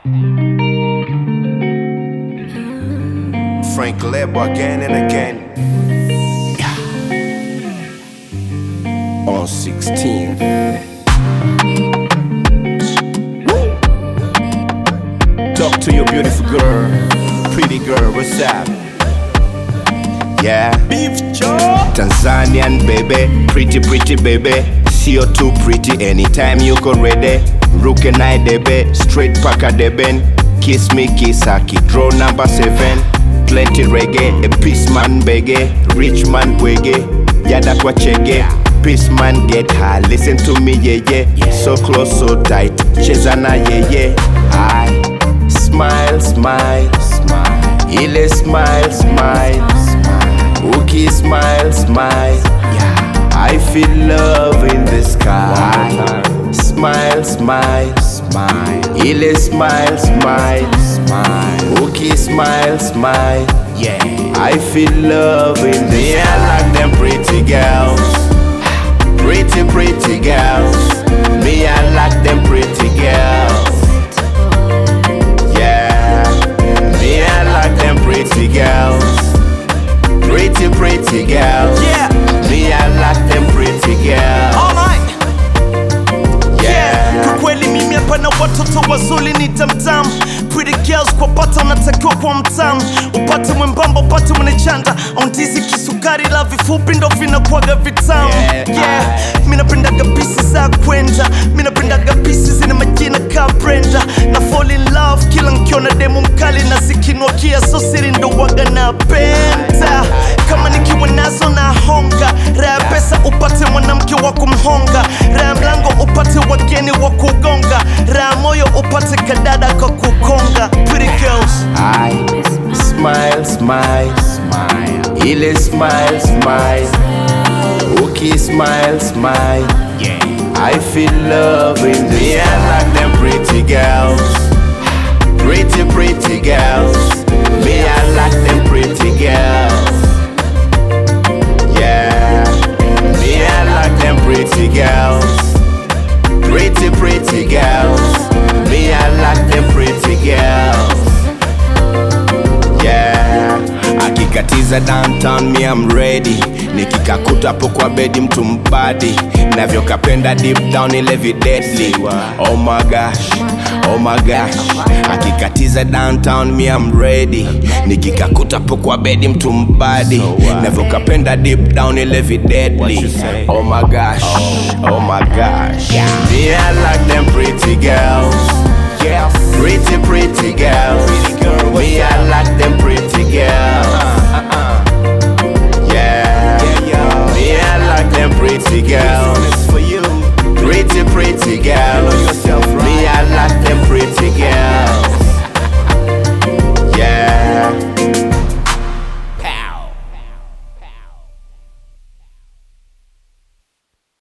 Frank Lebo again and again. On 16th. Talk to your beautiful girl, pretty girl, what's up? Yeah, Beef Joe. Tanzanian baby, pretty baby. See you too pretty anytime you go ready. Ruke night debe, straight paka deben. Kiss me kisaki, draw number 7. Plenty reggae, a peace man bege. Rich man wege, yada kwa chege. Peace man get high, listen to me yeah. So close, so tight, chezana yeah. I smile, smile, smile. Ile smile, smile. Uki smile, smile. I feel love in the sky. Smile, smile, smile. Ile smile, smile, smile. Uki smile, smile. Yeah, I feel love in the air. I like them pretty girls, pretty girls. Me, I like them pretty girls. Yeah, me, I like them pretty girls, pretty girls. Yeah, me, I like them pretty girls. alright. Yeah, kwa kweli mimi hapa na watoto wazuri ni tamtam. Pretty girls kwa pata unatakiwa kwa mtam. Upate mwembamba, upate mwenechanda. Ondizi kisukari la vifupi ndo vinakuwaga vitamu. Yeah, mina pendaga pisi za kwenda. Mina pendaga pisi zina majina ka Brenda. Na fall in love kila nkiona demo mkali. Na zikinuakia so siri ndo waga na penta. Kama nikiwa nazo na honga. Raya pesa upate mwanamke wa kumhonga. Raya mlango upate wageni wa kugonga. Raya moyo upate kadada kwa kukonga. Pretty girls, I smile, smile, smile. Ile smile, smile. Uki smile, smile. Yeah, I feel love in the air. I like them pretty girls, pretty girls. Me, I like them pretty girls. Yeah, me, I like them pretty girls, pretty girls. Me, I like them pretty girls. Yeah, akikatiza downtown me I'm ready. Nikikakuta hapo kwa bedi mtu mbadi. Navyo kapenda deep down ile deadly. Oh my gosh, oh my gosh. Akikatiza downtown me I'm ready. Nikikakuta hapo kwa bedi mtu mbadi. Navyo kapenda deep down ile deadly. Oh my gosh, oh my gosh. Me, I like them pretty girls, pretty girls. Me, I like them pretty girls. Yeah, me, I like them pretty girls, pretty girls. Me, I like them pretty girls.